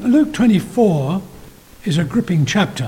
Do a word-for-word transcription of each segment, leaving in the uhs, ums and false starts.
Luke twenty-four is a gripping chapter.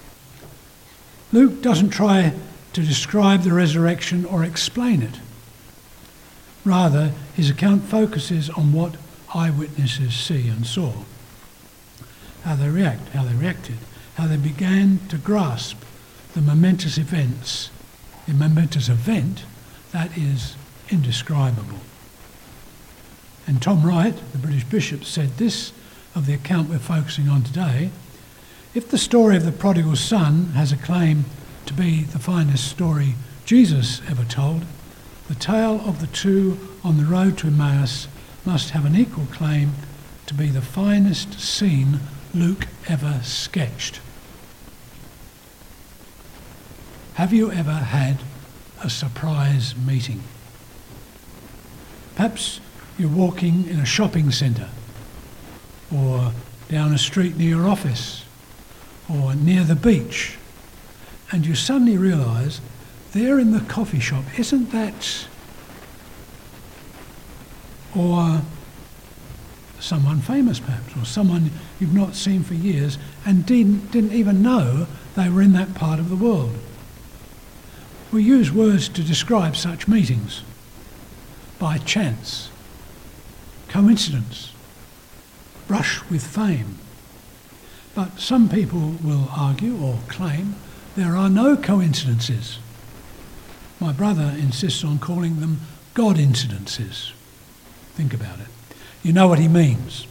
Luke doesn't try to describe the resurrection or explain it. Rather, his account focuses on what eyewitnesses see and saw, how they react, how they reacted, how they began to grasp the momentous events, the momentous event that is indescribable. And Tom Wright, the British bishop, said this of the account we're focusing on today: if the story of the prodigal son has a claim to be the finest story Jesus ever told, the tale of the two on the road to Emmaus must have an equal claim to be the finest scene Luke ever sketched. Have you ever had a surprise meeting? Perhaps you're walking in a shopping centre, or down a street near your office, or near the beach, and you suddenly realise there in the coffee shop, isn't that... or someone famous perhaps, or someone you've not seen for years and didn't, didn't even know they were in that part of the world. We use words to describe such meetings: by chance, coincidence, brush with fame. But some people will argue or claim there are no coincidences. My brother insists on calling them God-incidences. Think about it. You know what he means.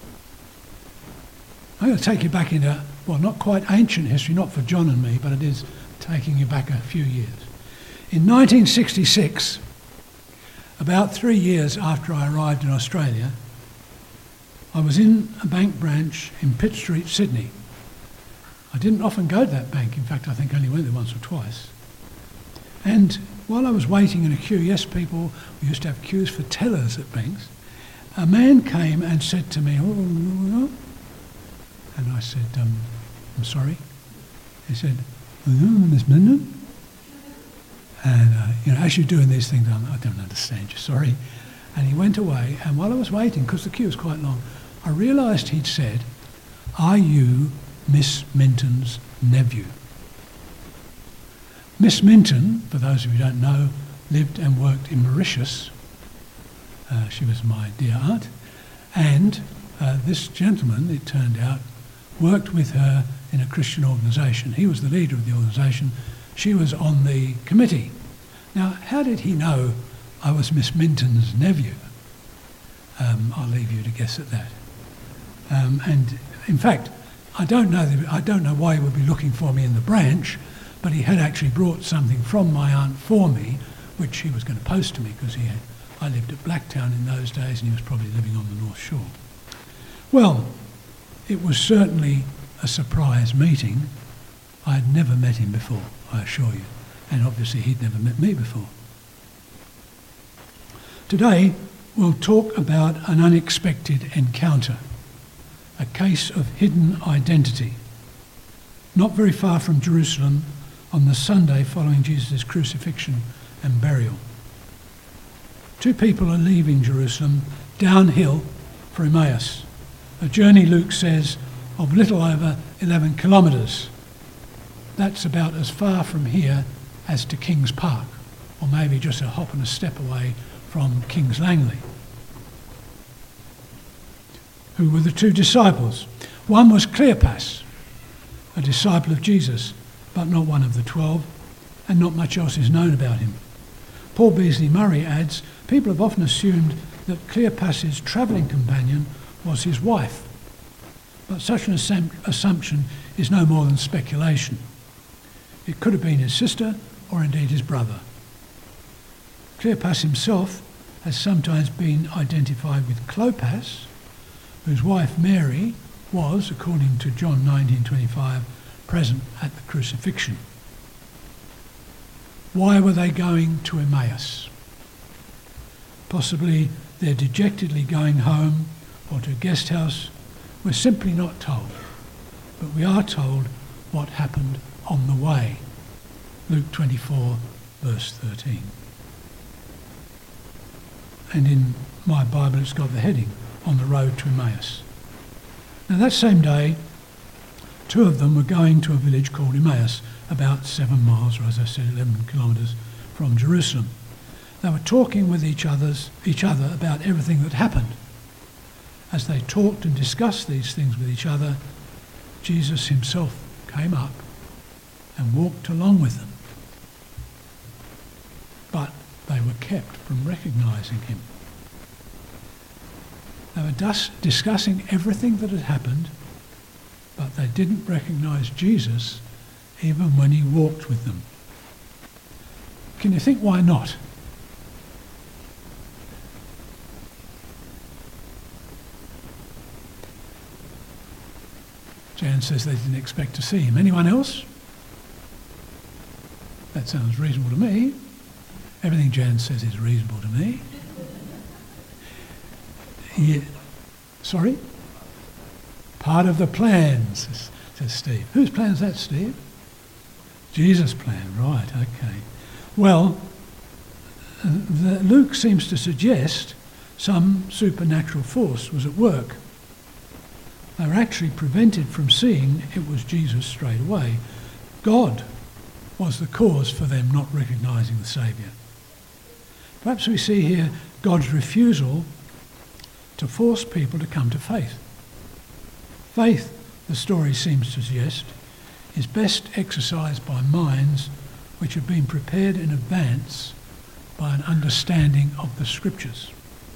I'm going to take you back into, well, not quite ancient history, not for John and me, but it is taking you back a few years. In nineteen sixty-six, about three years after I arrived in Australia, I was in a bank branch in Pitt Street, Sydney. I didn't often go to that bank. In fact, I think I only went there once or twice. And while I was waiting in a queue, yes, people, we used to have queues for tellers at banks, a man came and said to me, oh, oh, oh. And I said, um, I'm sorry. He said, oh, Miss Minden? And, uh, you know, as you're doing these things, I'm, I don't understand you, sorry. And he went away, and while I was waiting, because the queue was quite long, I realised he'd said, are you Miss Minton's nephew? Miss Minton, for those of you who don't know, lived and worked in Mauritius. Uh, she was my dear aunt. And uh, this gentleman, it turned out, worked with her in a Christian organisation. He was the leader of the organisation. She was on the committee. Now, how did he know I was Miss Minton's nephew? Um, I'll leave you to guess at that. Um, and in fact, I don't know the, I don't know why he would be looking for me in the branch, but he had actually brought something from my aunt for me, which he was going to post to me because he had. I lived at Blacktown in those days, and he was probably living on the North Shore. Well, it was certainly a surprise meeting. I had never met him before, I assure you, and obviously he'd never met me before. Today, we'll talk about an unexpected encounter, a case of hidden identity. Not very far from Jerusalem, on the Sunday following Jesus' crucifixion and burial. Two people are leaving Jerusalem downhill for Emmaus, a journey, Luke says, of little over eleven kilometres. That's about as far from here as to Kings Park, or maybe just a hop and a step away from Kings Langley. Who were the two disciples? One was Cleopas, a disciple of Jesus, but not one of the twelve, and not much else is known about him. Paul Beasley Murray adds, people have often assumed that Cleopas' travelling companion was his wife, but such an assum- assumption is no more than speculation. It could have been his sister, or indeed his brother. Cleopas himself has sometimes been identified with Clopas, whose wife Mary was, according to John nineteen twenty-five, present at the crucifixion. Why were they going to Emmaus? Possibly they're dejectedly going home or to a guest house. We're simply not told, but we are told what happened on the way. Luke twenty-four, verse thirteen. And in my Bible it's got the heading, on the road to Emmaus. Now that same day, two of them were going to a village called Emmaus, about seven miles, or as I said, eleven kilometres from Jerusalem. They were talking with each, other's, each other about everything that happened. As they talked and discussed these things with each other, Jesus himself came up and walked along with them. But they were kept from recognising him. They were thus discussing everything that had happened, but they didn't recognise Jesus even when he walked with them. Can you think why not? Jan says they didn't expect to see him. Anyone else? That sounds reasonable to me. Everything Jan says is reasonable to me. Yeah. Sorry? Part of the plan, says, says Steve. Whose plan is that, Steve? Jesus' plan, right, okay. Well, uh, the, Luke seems to suggest some supernatural force was at work. They were actually prevented from seeing it was Jesus straight away. God was the cause for them not recognising the Saviour. Perhaps we see here God's refusal to force people to come to faith. Faith, the story seems to suggest, is best exercised by minds which have been prepared in advance by an understanding of the Scriptures.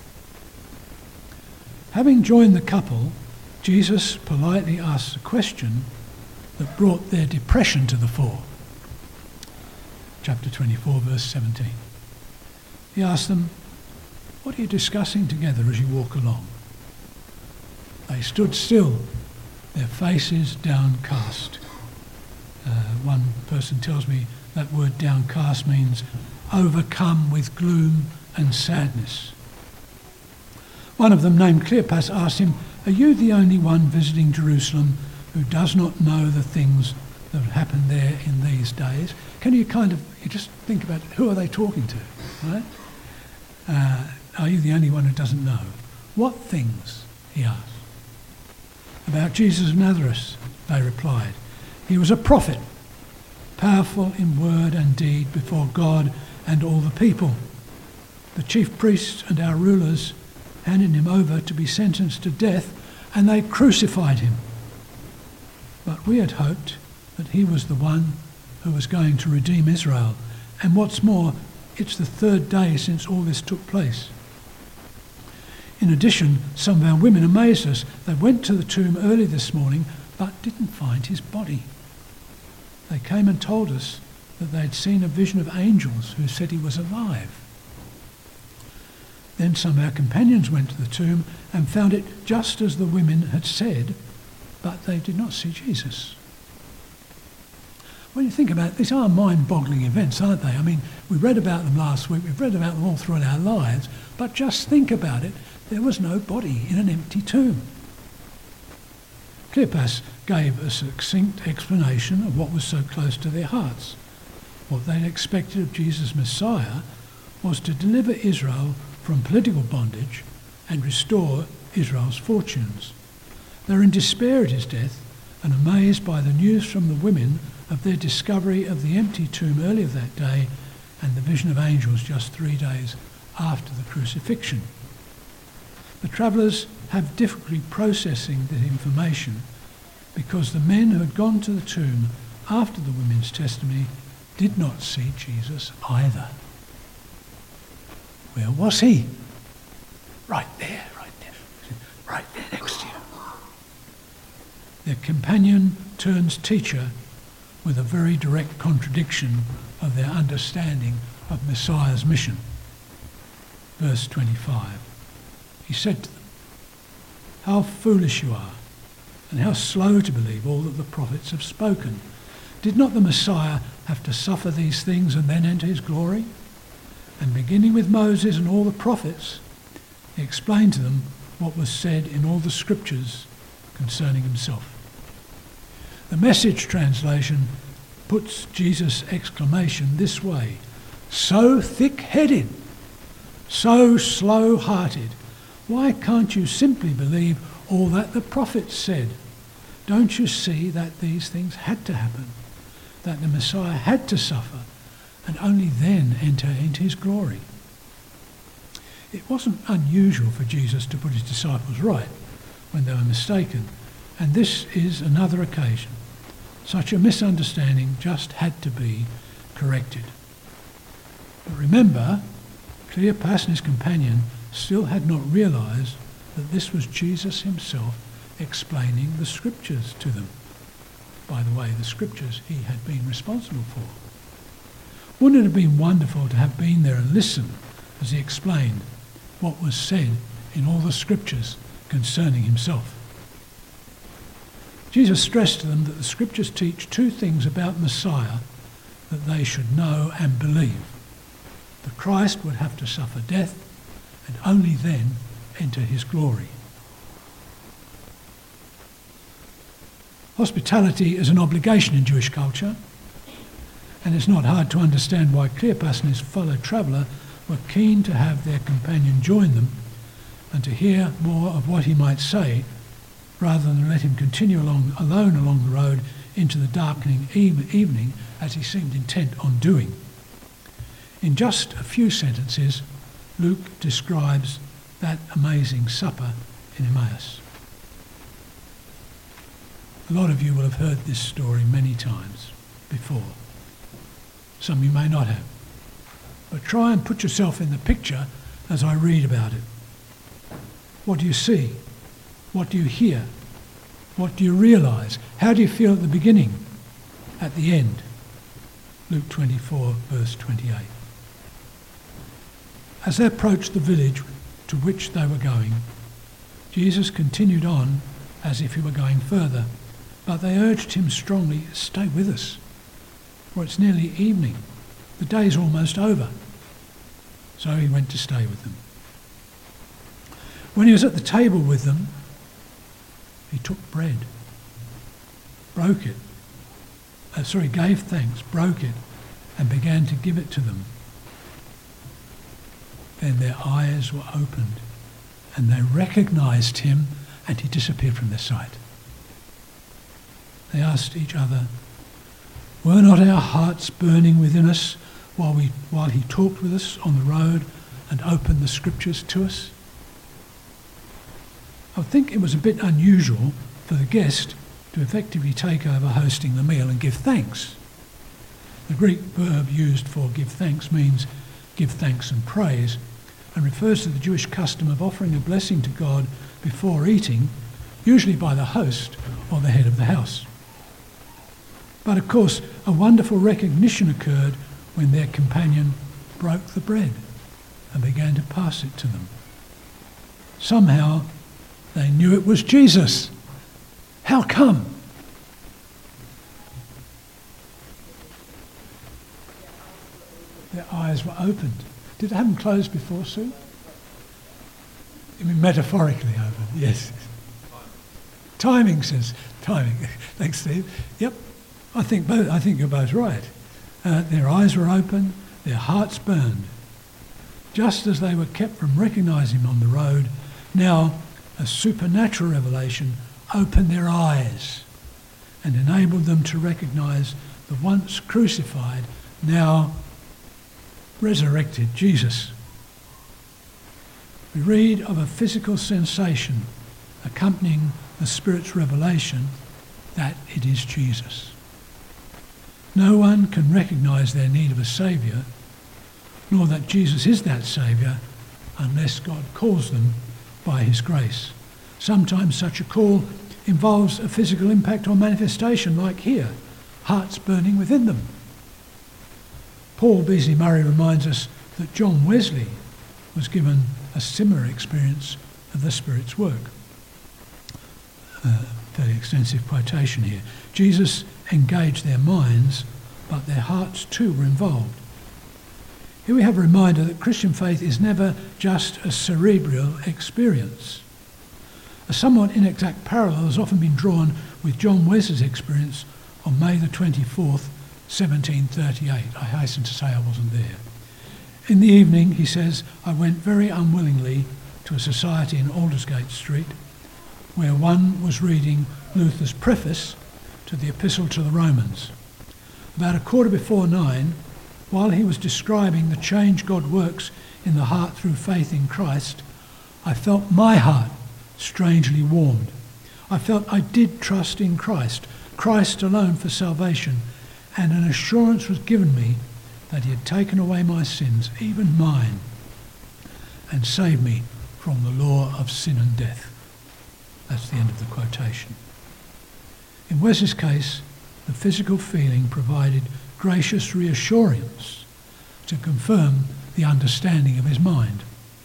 Having joined the couple, Jesus politely asked a question that brought their depression to the fore. Chapter twenty-four, verse seventeen. He asked them, "What are you discussing together as you walk along?" They stood still, their faces downcast. Uh, one person tells me that word downcast means overcome with gloom and sadness. One of them, named Cleopas, asked him, "Are you the only one visiting Jerusalem who does not know the things that have happened there in these days?" Can you kind of, you just think about who are they talking to, right? Uh, are you the only one who doesn't know? What things, he asked. About Jesus of Nazareth, they replied. He was a prophet, powerful in word and deed before God and all the people. The chief priests and our rulers handed him over to be sentenced to death, and they crucified him. But we had hoped that he was the one who was going to redeem Israel. And what's more, it's the third day since all this took place. In addition, some of our women amazed us. They went to the tomb early this morning, but didn't find his body. They came and told us that they'd seen a vision of angels who said he was alive. Then some of our companions went to the tomb and found it just as the women had said, but they did not see Jesus. When you think about it, these are mind-boggling events, aren't they? I mean, we read about them last week, we've read about them all throughout our lives, but just think about it, there was no body in an empty tomb. Cleopas gave a succinct explanation of what was so close to their hearts. What they'd expected of Jesus Messiah was to deliver Israel from political bondage and restore Israel's fortunes. They're in despair at his death and amazed by the news from the women of their discovery of the empty tomb earlier that day and the vision of angels just three days after the crucifixion. The travellers have difficulty processing the information because the men who had gone to the tomb after the women's testimony did not see Jesus either. Where was he? Right there, right there, right there next to you. Their companion turns teacher with a very direct contradiction of their understanding of Messiah's mission. Verse twenty-five. He said to them, "How foolish you are, and how slow to believe all that the prophets have spoken. Did not the Messiah have to suffer these things and then enter his glory?" And beginning with Moses and all the prophets, he explained to them what was said in all the scriptures concerning himself. The Message translation puts Jesus' exclamation this way: "So thick-headed, so slow-hearted, why can't you simply believe all that the prophets said. Don't you see that these things had to happen, that the Messiah had to suffer, and only then enter into his glory? It wasn't unusual for Jesus to put his disciples right when they were mistaken, and this is another occasion. Such a misunderstanding just had to be corrected. But remember, Cleopas and his companion still had not realised that this was Jesus himself explaining the scriptures to them. By the way, the scriptures he had been responsible for. Wouldn't it have been wonderful to have been there and listened as he explained what was said in all the scriptures concerning himself? Jesus stressed to them that the scriptures teach two things about Messiah that they should know and believe. The Christ would have to suffer death and only then enter his glory. Hospitality is an obligation in Jewish culture, and it's not hard to understand why Cleopas and his fellow traveller were keen to have their companion join them and to hear more of what he might say, rather than let him continue along alone along the road into the darkening evening as he seemed intent on doing. In just a few sentences, Luke describes that amazing supper in Emmaus. A lot of you will have heard this story many times before. Some of you may not have. But try and put yourself in the picture as I read about it. What do you see? What do you hear? What do you realise? How do you feel at the beginning? At the end? Luke twenty-four, verse twenty-eight. As they approached the village to which they were going, Jesus continued on as if he were going further, but they urged him strongly, stay with us, for it's nearly evening. The day's almost over. So he went to stay with them. When he was at the table with them, he took bread, broke it, uh, sorry, gave thanks, broke it, and began to give it to them. Then their eyes were opened, and they recognized him, and he disappeared from their sight. They asked each other, were not our hearts burning within us while we while he talked with us on the road and opened the scriptures to us? I think it was a bit unusual for the guest to effectively take over hosting the meal and give thanks. The Greek verb used for give thanks means give thanks and praise, and refers to the Jewish custom of offering a blessing to God before eating, usually by the host or the head of the house. But of course, a wonderful recognition occurred when their companion broke the bread and began to pass it to them. Somehow, they knew it was Jesus. How come? Their eyes were opened. Did they have them closed before, Sue? I mean, metaphorically open, yes. Timing says, timing. Thanks, Steve. Yep, I think both. I think you're both right. Uh, their eyes were open, their hearts burned. Just as they were kept from recognising him on the road, now a supernatural revelation opened their eyes and enabled them to recognise the once crucified, now resurrected Jesus. We read of a physical sensation accompanying the Spirit's revelation that it is Jesus. No one can recognise their need of a saviour, nor that Jesus is that saviour, unless God calls them by his grace. Sometimes such a call involves a physical impact or manifestation, like here, hearts burning within them. Paul Beasley Murray reminds us that John Wesley was given a similar experience of the Spirit's work. Uh, very extensive quotation here. Jesus engaged their minds, but their hearts too were involved. Here we have a reminder that Christian faith is never just a cerebral experience. A somewhat inexact parallel has often been drawn with John Wesley's experience on May the twenty-fourth, seventeen thirty-eight. I hasten to say I wasn't there. In the evening, he says, I went very unwillingly to a society in Aldersgate Street, where one was reading Luther's preface to the Epistle to the Romans. About a quarter before nine, while he was describing the change God works in the heart through faith in Christ, I felt my heart strangely warmed. I felt I did trust in Christ, Christ alone for salvation, and an assurance was given me that he had taken away my sins, even mine, and saved me from the law of sin and death. That's the end of the quotation. In Wesley's case, the physical feeling provided gracious reassurance to confirm the understanding of his mind.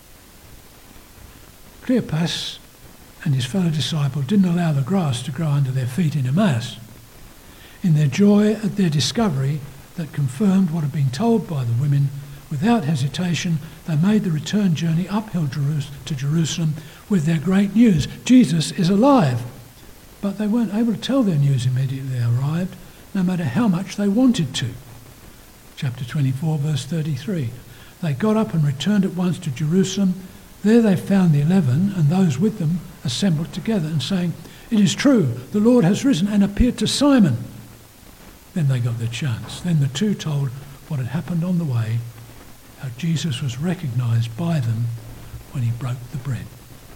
Cleopas and his fellow disciple didn't allow the grass to grow under their feet in Emmaus. In their joy at their discovery that confirmed what had been told by the women, without hesitation, they made the return journey uphill to Jerusalem with their great news. Jesus is alive. But they weren't able to tell their news immediately they arrived, no matter how much they wanted to. Chapter twenty-four, verse thirty-three. They got up and returned at once to Jerusalem. There they found the eleven and those with them assembled together and saying, "It is true, the Lord has risen and appeared to Simon." Then they got their chance. Then the two told what had happened on the way, how Jesus was recognised by them when he broke the bread.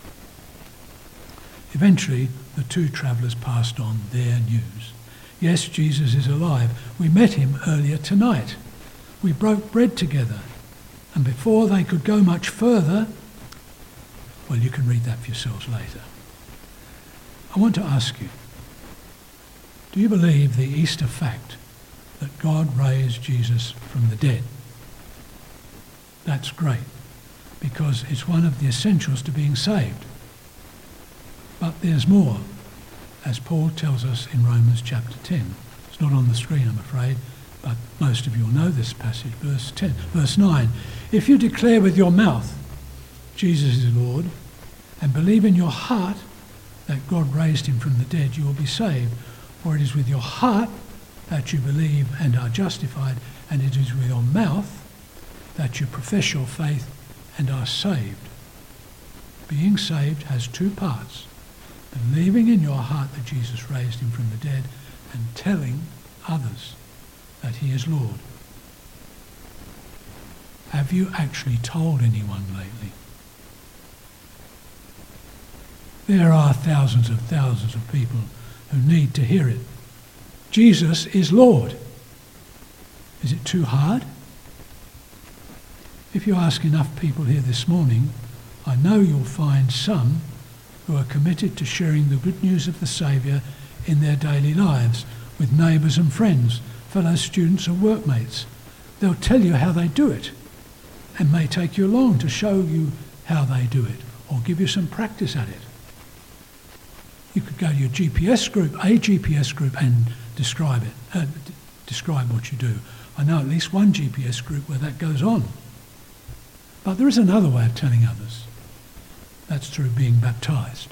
Eventually, the two travellers passed on their news. Yes, Jesus is alive. We met him earlier tonight. We broke bread together. And before they could go much further, well, you can read that for yourselves later. I want to ask you, do you believe the Easter fact that God raised Jesus from the dead? That's great, because it's one of the essentials to being saved. But there's more, as Paul tells us in Romans chapter ten. It's not on the screen, I'm afraid, but most of you will know this passage, verse ten, verse nine. If you declare with your mouth Jesus is Lord, and believe in your heart that God raised him from the dead, you will be saved. For it is with your heart that you believe and are justified, and it is with your mouth that you profess your faith and are saved. Being saved has two parts: believing in your heart that Jesus raised him from the dead, and telling others that he is Lord. Have you actually told anyone lately? There are thousands of thousands of people who need to hear it. Jesus is Lord. Is it too hard? If you ask enough people here this morning, I know you'll find some who are committed to sharing the good news of the Saviour in their daily lives with neighbours and friends, fellow students and workmates. They'll tell you how they do it and may take you along to show you how they do it or give you some practice at it. You could go to your G P S group, a G P S group, and describe it, uh, d- describe what you do. I know at least one G P S group where that goes on. But there is another way of telling others. That's through being baptised.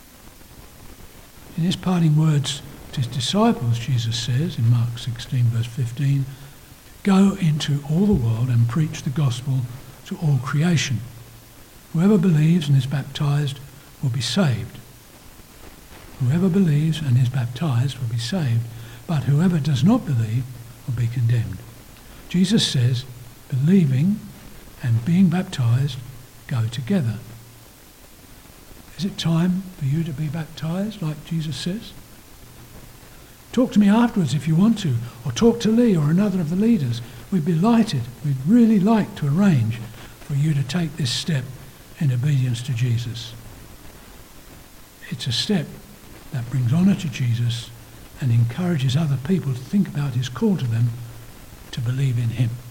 In his parting words to his disciples, Jesus says in Mark sixteen, verse fifteen, "Go into all the world and preach the gospel to all creation. Whoever believes and is baptised will be saved. Whoever believes and is baptised will be saved, but whoever does not believe will be condemned." Jesus says believing and being baptised go together. Is it time for you to be baptised, like Jesus says? Talk to me afterwards if you want to, or talk to Lee or another of the leaders. We'd be delighted, we'd really like to arrange for you to take this step in obedience to Jesus. It's a step that brings honour to Jesus and encourages other people to think about his call to them to believe in him.